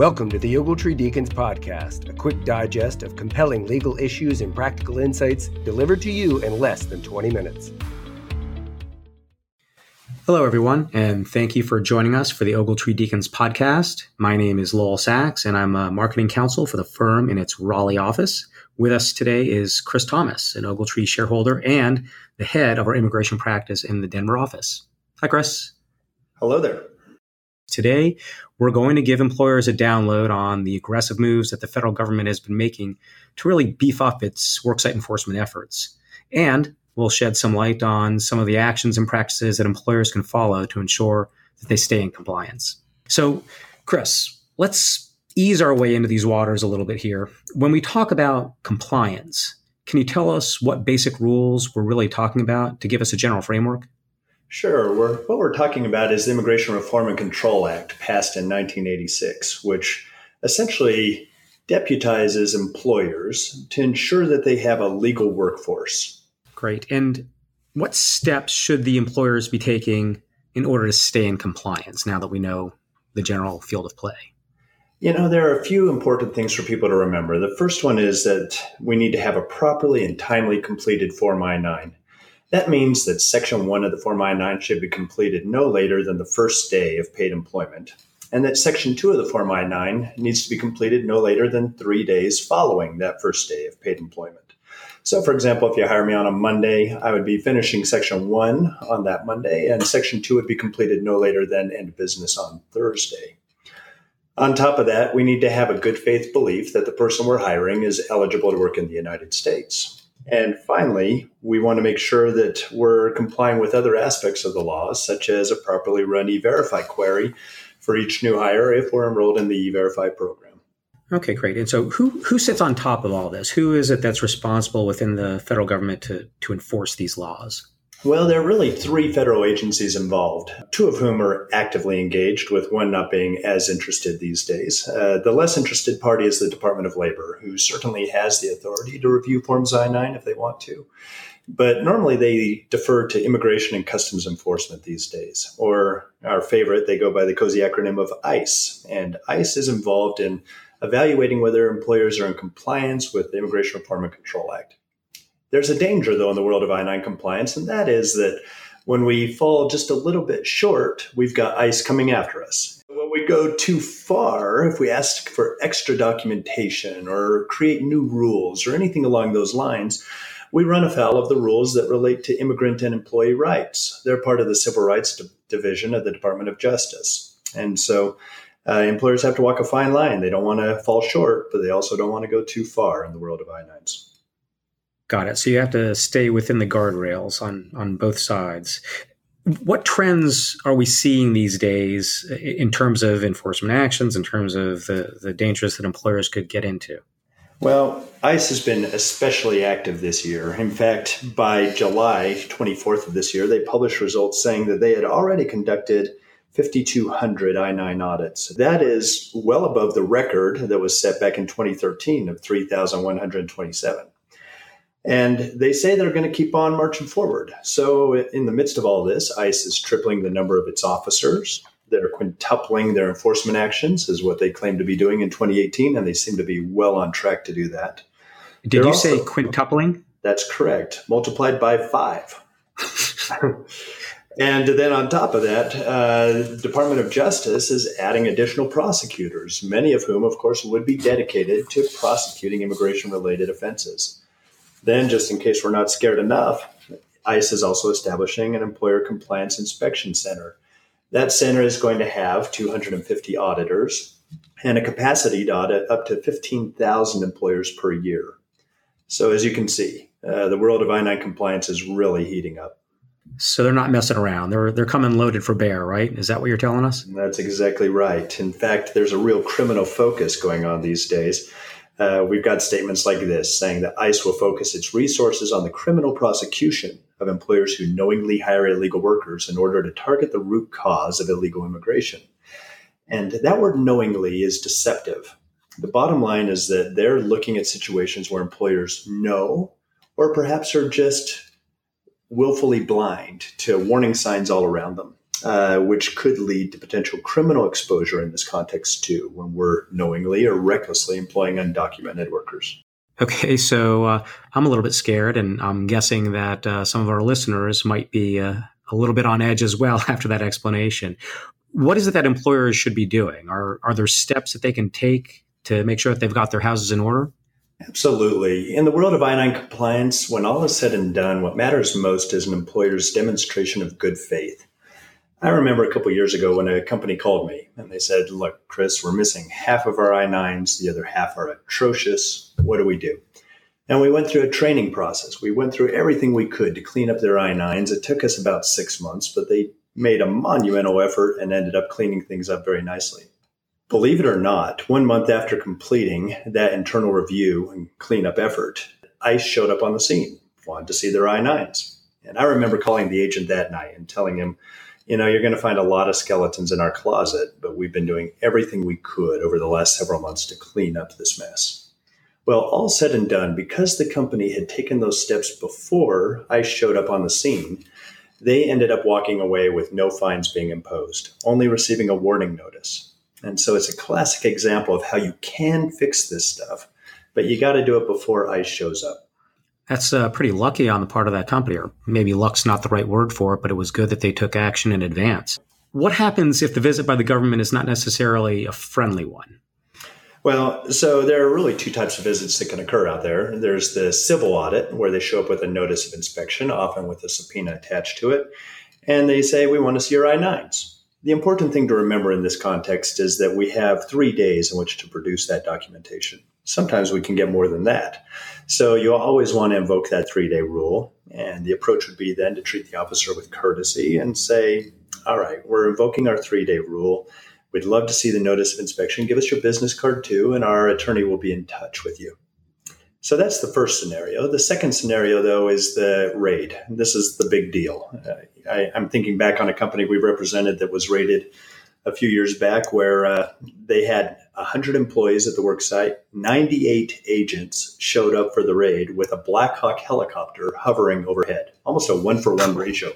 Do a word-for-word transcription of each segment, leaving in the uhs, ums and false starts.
Welcome to the Ogletree Deacons Podcast, a quick digest of compelling legal issues and practical insights delivered to you in less than twenty minutes. Hello, everyone, and thank you for joining us for the Ogletree Deacons Podcast. My name is Lowell Sachs, and I'm a marketing counsel for the firm in its Raleigh office. With us today is Chris Thomas, an Ogletree shareholder and the head of our immigration practice in the Denver office. Hi, Chris. Hello there. Today, we're going to give employers a download on the aggressive moves that the federal government has been making to really beef up its worksite enforcement efforts. And we'll shed some light on some of the actions and practices that employers can follow to ensure that they stay in compliance. So, Chris, let's ease our way into these waters a little bit here. When we talk about compliance, can you tell us what basic rules we're really talking about to give us a general framework? Sure. We're, what we're talking about is the Immigration Reform and Control Act, passed in nineteen eighty-six, which essentially deputizes employers to ensure that they have a legal workforce. Great. And what steps should the employers be taking in order to stay in compliance now that we know the general field of play? You know, there are a few important things for people to remember. The first one is that we need to have a properly and timely completed Form I nine. That means that Section one of the Form I nine should be completed no later than the first day of paid employment, and that Section two of the Form I nine needs to be completed no later than three days following that first day of paid employment. So, for example, if you hire me on a Monday, I would be finishing Section one on that Monday, and Section two would be completed no later than end of business on Thursday. On top of that, we need to have a good faith belief that the person we're hiring is eligible to work in the United States. And finally, we want to make sure that we're complying with other aspects of the law, such as a properly run E-Verify query for each new hire if we're enrolled in the E-Verify program. Okay, great. And so who who sits on top of all this? Who is it that's responsible within the federal government to, to enforce these laws? Well, there are really three federal agencies involved, two of whom are actively engaged, with one not being as interested these days. Uh, the less interested party is the Department of Labor, who certainly has the authority to review Forms I nine if they want to. But normally they defer to Immigration and Customs Enforcement these days, or our favorite, they go by the cozy acronym of ICE. And ICE is involved in evaluating whether employers are in compliance with the Immigration Reform and Control Act. There's a danger, though, in the world of I nine compliance, and that is that when we fall just a little bit short, we've got ICE coming after us. When we go too far, if we ask for extra documentation or create new rules or anything along those lines, we run afoul of the rules that relate to immigrant and employee rights. They're part of the Civil Rights D- Division of the Department of Justice. And so uh, employers have to walk a fine line. They don't want to fall short, but they also don't want to go too far in the world of I nines. Got it. So you have to stay within the guardrails on, on both sides. What trends are we seeing these days in terms of enforcement actions, in terms of the, the dangers that employers could get into? Well, ICE has been especially active this year. In fact, by July twenty-fourth of this year, they published results saying that they had already conducted five thousand two hundred I nine audits. That is well above the record that was set back in twenty thirteen of three thousand one hundred twenty-seven. And they say they're going to keep on marching forward. So in the midst of all this, ICE is tripling the number of its officers. They're quintupling their enforcement actions, is what they claim to be doing in twenty eighteen, and they seem to be well on track to do that. Did they're you also, say quintupling? That's correct, multiplied by five. And then on top of that, uh, the Department of Justice is adding additional prosecutors, many of whom, of course, would be dedicated to prosecuting immigration-related offenses. Then, just in case we're not scared enough, ICE is also establishing an employer compliance inspection center. That center is going to have two hundred fifty auditors and a capacity to audit up to fifteen thousand employers per year. So as you can see, uh, the world of I nine compliance is really heating up. So they're not messing around. They're they're coming loaded for bear, right? Is that what you're telling us? That's exactly right. In fact, there's a real criminal focus going on these days. Uh, we've got statements like this saying that ICE will focus its resources on the criminal prosecution of employers who knowingly hire illegal workers in order to target the root cause of illegal immigration. And that word knowingly is deceptive. The bottom line is that they're looking at situations where employers know or perhaps are just willfully blind to warning signs all around them. uh, which could lead to potential criminal exposure in this context too, when we're knowingly or recklessly employing undocumented workers. Okay, so uh, I'm a little bit scared, and I'm guessing that uh, some of our listeners might be uh, a little bit on edge as well after that explanation. What is it that employers should be doing? Are are there steps that they can take to make sure that they've got their houses in order? Absolutely. In the world of I nine compliance, when all is said and done, what matters most is an employer's demonstration of good faith. I remember a couple of years ago when a company called me and they said, look, Chris, we're missing half of our I nines. The other half are atrocious. What do we do? And we went through a training process. We went through everything we could to clean up their I nines. It took us about six months, but they made a monumental effort and ended up cleaning things up very nicely. Believe it or not, one month after completing that internal review and cleanup effort, ICE showed up on the scene, wanted to see their I nines. And I remember calling the agent that night and telling him, you know, you're going to find a lot of skeletons in our closet, but we've been doing everything we could over the last several months to clean up this mess. Well, all said and done, because the company had taken those steps before ICE showed up on the scene, they ended up walking away with no fines being imposed, only receiving a warning notice. And so it's a classic example of how you can fix this stuff, but you got to do it before ICE shows up. That's uh, pretty lucky on the part of that company, or maybe luck's not the right word for it, but it was good that they took action in advance. What happens if the visit by the government is not necessarily a friendly one? Well, so there are really two types of visits that can occur out there. There's the civil audit, where they show up with a notice of inspection, often with a subpoena attached to it, and they say, we want to see your I nines. The important thing to remember in this context is that we have three days in which to produce that documentation. Sometimes we can get more than that. So you always want to invoke that three-day rule. And the approach would be then to treat the officer with courtesy and say, all right, we're invoking our three-day rule. We'd love to see the notice of inspection. Give us your business card too, and our attorney will be in touch with you. So that's the first scenario. The second scenario, though, is the raid. This is the big deal. Uh, I, I'm thinking back on a company we represented that was raided a few years back where uh, they had one hundred employees at the work site. ninety-eight agents showed up for the raid with a Black Hawk helicopter hovering overhead, almost a one-for-one ratio.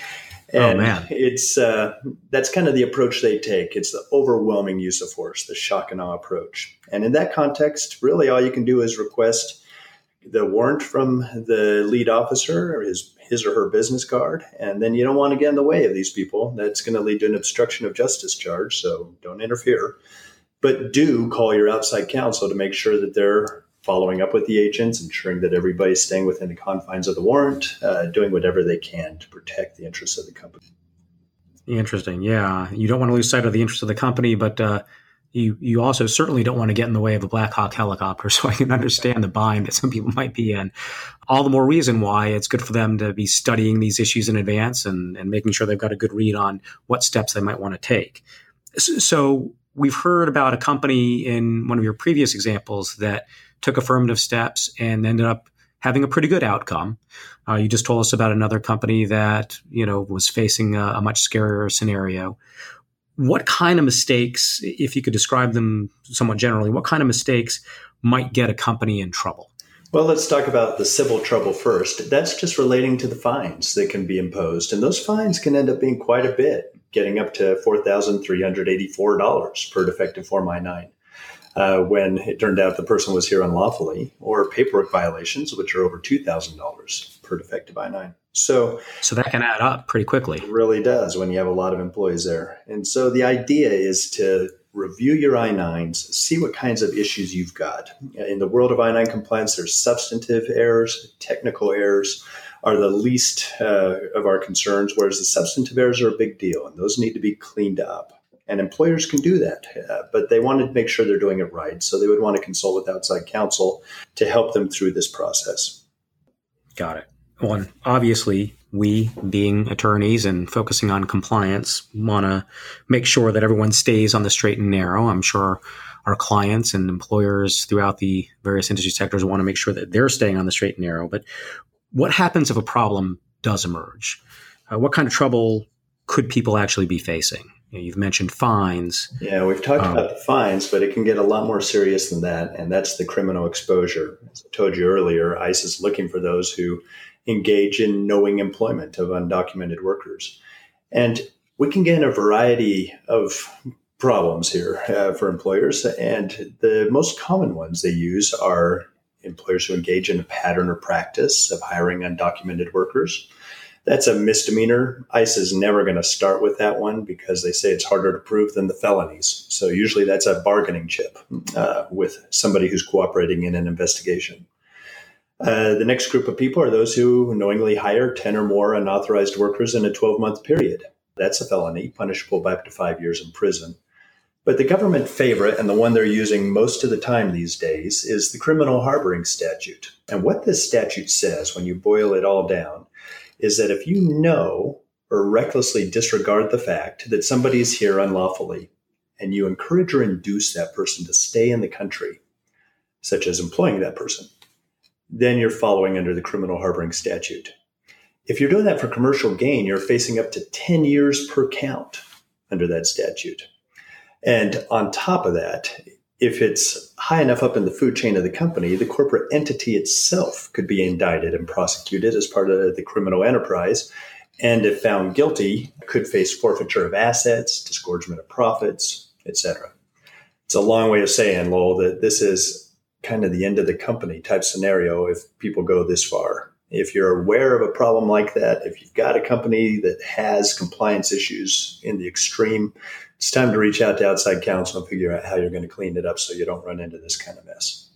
And oh, man. it's uh, that's kind of the approach they take. It's the overwhelming use of force, the shock and awe approach. And in that context, really all you can do is request the warrant from the lead officer or his, his or her business card. And then you don't want to get in the way of these people. That's going to lead to an obstruction of justice charge, so don't interfere. But do call your outside counsel to make sure that they're following up with the agents, ensuring that everybody's staying within the confines of the warrant, uh, doing whatever they can to protect the interests of the company. Interesting. Yeah. You don't want to lose sight of the interests of the company, but uh, you you also certainly don't want to get in the way of a Black Hawk helicopter. So I can understand the bind that some people might be in. All the more reason why it's good for them to be studying these issues in advance and, and making sure they've got a good read on what steps they might want to take. So we've heard about a company in one of your previous examples that took affirmative steps and ended up having a pretty good outcome. Uh, you just told us about another company that, you know, was facing a, a much scarier scenario. What kind of mistakes, if you could describe them somewhat generally, what kind of mistakes might get a company in trouble? Well, let's talk about the civil trouble first. That's just relating to the fines that can be imposed. And those fines can end up being quite a bit, getting up to four thousand three hundred eighty-four dollars per defective Form I nine. Uh, when it turned out the person was here unlawfully, or paperwork violations, which are over two thousand dollars per defective I nine. So, so that can add up pretty quickly. It really does when you have a lot of employees there. And so the idea is to review your I nines, see what kinds of issues you've got. In the world of I nine compliance, there's substantive errors, technical errors are the least uh, of our concerns, whereas the substantive errors are a big deal, and those need to be cleaned up. And employers can do that, uh, but they want to make sure they're doing it right. So they would want to consult with outside counsel to help them through this process. Got it. Well, obviously, we, being attorneys and focusing on compliance, want to make sure that everyone stays on the straight and narrow. I'm sure our clients and employers throughout the various industry sectors want to make sure that they're staying on the straight and narrow. But what happens if a problem does emerge? Uh, what kind of trouble could people actually be facing? You know, you've mentioned fines. Yeah, we've talked um, about the fines, but it can get a lot more serious than that, and that's the criminal exposure. As I told you earlier, ICE is looking for those who engage in knowing employment of undocumented workers. And We can get in a variety of problems here uh, for employers, and the most common ones they use are employers who engage in a pattern or practice of hiring undocumented workers. That's a misdemeanor. ICE is never going to start with that one because they say it's harder to prove than the felonies. So usually that's a bargaining chip uh, with somebody who's cooperating in an investigation. Uh, the next group of people are those who knowingly hire ten or more unauthorized workers in a twelve-month period. That's a felony, punishable by up to five years in prison. But the government favorite, and the one they're using most of the time these days, is the criminal harboring statute. And what this statute says, when you boil it all down, is that if you know or recklessly disregard the fact that somebody is here unlawfully, and you encourage or induce that person to stay in the country, such as employing that person, then you're following under the criminal harboring statute. If you're doing that for commercial gain, you're facing up to ten years per count under that statute. And on top of that, if it's high enough up in the food chain of the company, the corporate entity itself could be indicted and prosecuted as part of the criminal enterprise. And if found guilty, could face forfeiture of assets, disgorgement of profits, et cetera. It's a long way of saying, Lowell, that this is kind of the end of the company type scenario if people go this far. If you're aware of a problem like that, if you've got a company that has compliance issues in the extreme, it's time to reach out to outside counsel and figure out how you're going to clean it up so you don't run into this kind of mess.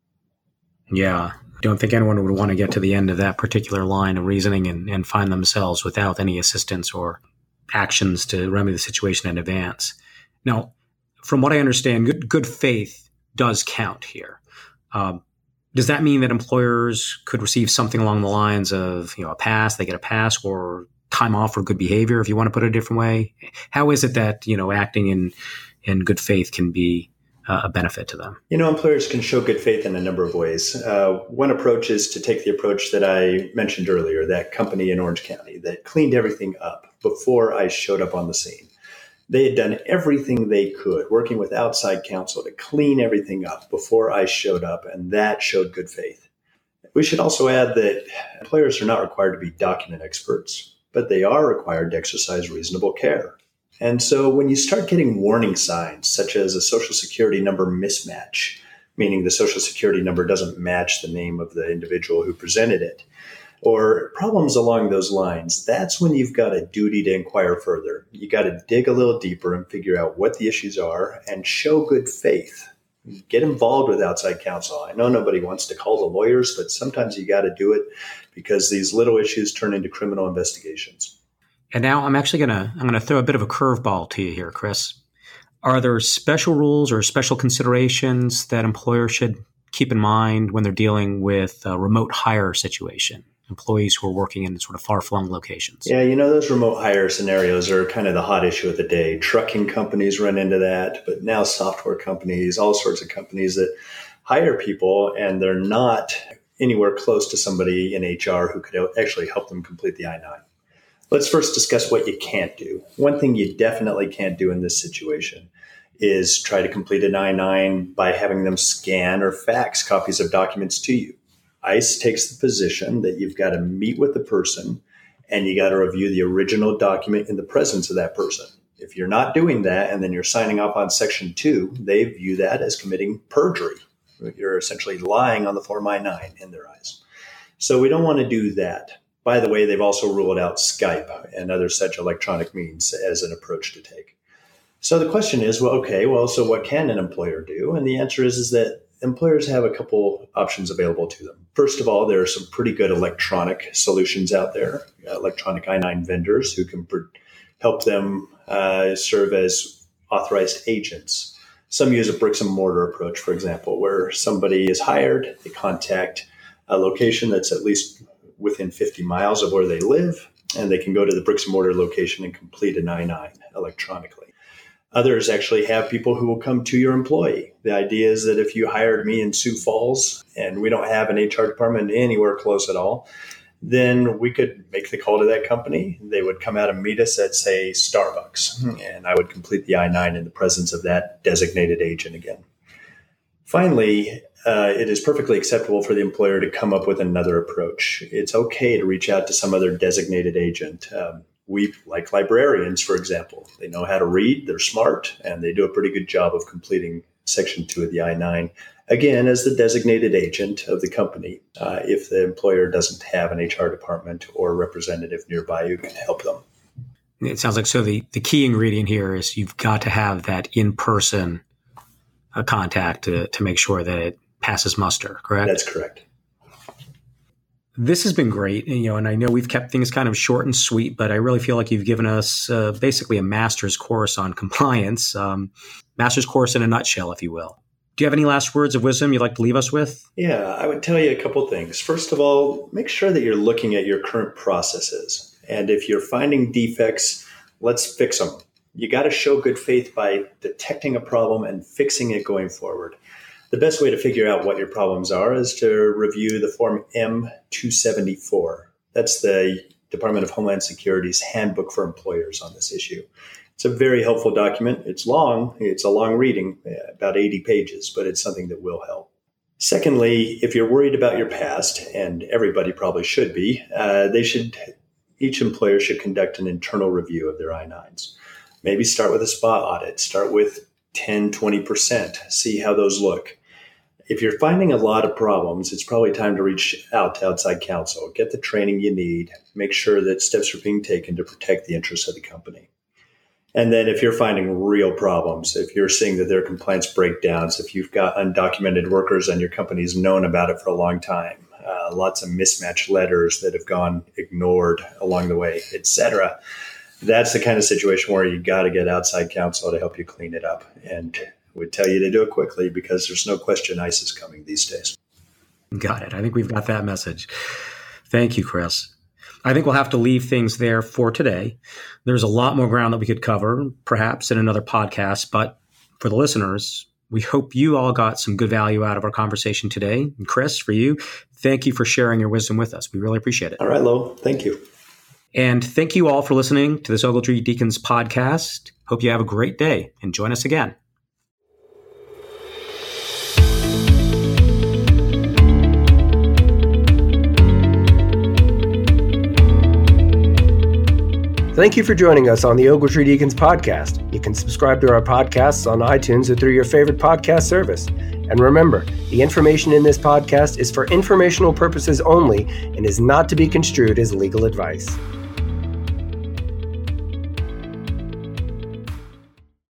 Yeah. I don't think anyone would want to get to the end of that particular line of reasoning and, and find themselves without any assistance or actions to remedy the situation in advance. Now, from what I understand, good, good faith does count here. Um, does that mean that employers could receive something along the lines of, you know, a pass, they get a pass, or time off for good behavior, if you want to put it a different way? How is it that, you know, acting in, in good faith can be uh, a benefit to them? You know, employers can show good faith in a number of ways. Uh, one approach is to take the approach that I mentioned earlier, that company in Orange County that cleaned everything up before I showed up on the scene. They had done everything they could, working with outside counsel to clean everything up before I showed up, and that showed good faith. We should also add that employers are not required to be document experts, but they are required to exercise reasonable care. And so when you start getting warning signs, such as a Social Security number mismatch, meaning the Social Security number doesn't match the name of the individual who presented it, or problems along those lines, that's when you've got a duty to inquire further. You got to dig a little deeper and figure out what the issues are and show good faith. Get involved with outside counsel. I know nobody wants to call the lawyers, but sometimes you got to do it because these little issues turn into criminal investigations. And now I'm actually going to I'm going to throw a bit of a curveball to you here, Chris. Are there special rules or special considerations that employers should keep in mind when they're dealing with a remote hire situation? Employees who are working in sort of far-flung locations. Yeah, you know, those remote hire scenarios are kind of the hot issue of the day. Trucking companies run into that, but now software companies, all sorts of companies that hire people, and they're not anywhere close to somebody in H R who could actually help them complete the I nine. Let's first discuss what you can't do. One thing you definitely can't do in this situation is try to complete an I nine by having them scan or fax copies of documents to you. ICE takes the position that you've got to meet with the person and you got to review the original document in the presence of that person. If you're not doing that and then you're signing off on Section two, they view that as committing perjury. You're essentially lying on the Form I nine in their eyes. So we don't want to do that. By the way, they've also ruled out Skype and other such electronic means as an approach to take. So the question is, well, okay, well, so what can an employer do? And the answer is, is that employers have a couple options available to them. First of all, there are some pretty good electronic solutions out there, electronic I nine vendors who can pr- help them uh, serve as authorized agents. Some use a bricks and mortar approach, for example, where somebody is hired, they contact a location that's at least within fifty miles of where they live, and they can go to the bricks and mortar location and complete an I nine electronically. Others actually have people who will come to your employee. The idea is that if you hired me in Sioux Falls and we don't have an H R department anywhere close at all, then we could make the call to that company. They would come out and meet us at, say, Starbucks, and I would complete the I nine in the presence of that designated agent again. Finally, uh, it is perfectly acceptable for the employer to come up with another approach. It's okay to reach out to some other designated agent. Um, We like librarians, for example. They know how to read, they're smart, and they do a pretty good job of completing Section two of the I nine, again, as the designated agent of the company. Uh, if the employer doesn't have an H R department or representative nearby who can help them. It sounds like so the, the key ingredient here is you've got to have that in-person uh, contact to, to make sure that it passes muster, correct? That's correct. This has been great, you know, and I know we've kept things kind of short and sweet, but I really feel like you've given us uh, basically a master's course on compliance, um, master's course in a nutshell, if you will. Do you have any last words of wisdom you'd like to leave us with? Yeah, I would tell you a couple things. First of all, make sure that you're looking at your current processes. And if you're finding defects, let's fix them. You got to show good faith by detecting a problem and fixing it going forward. The best way to figure out what your problems are is to review the Form M two seventy-four. That's the Department of Homeland Security's handbook for employers on this issue. It's a very helpful document. It's long. It's a long reading, about eighty pages, but it's something that will help. Secondly, if you're worried about your past, and everybody probably should be, uh, they should. Each employer should conduct an internal review of their I nines. Maybe start with a spot audit. Start with ten, twenty percent. See how those look. If you're finding a lot of problems, it's probably time to reach out to outside counsel. Get the training you need. Make sure that steps are being taken to protect the interests of the company. And then if you're finding real problems, if you're seeing that there are compliance breakdowns, if you've got undocumented workers and your company's known about it for a long time, uh, lots of mismatched letters that have gone ignored along the way, et cetera, that's the kind of situation where you got to get outside counsel to help you clean it up. And would tell you to do it quickly because there's no question ICE is coming these days. Got it. I think we've got that message. Thank you, Chris. I think we'll have to leave things there for today. There's a lot more ground that we could cover, perhaps in another podcast, but for the listeners, we hope you all got some good value out of our conversation today. And Chris, for you, thank you for sharing your wisdom with us. We really appreciate it. All right, Lo. Thank you. And thank you all for listening to this Ogletree Deacons podcast. Hope you have a great day and join us again. Thank you for joining us on the Ogletree Deacons podcast. You can subscribe to our podcasts on iTunes or through your favorite podcast service. And remember, the information in this podcast is for informational purposes only and is not to be construed as legal advice.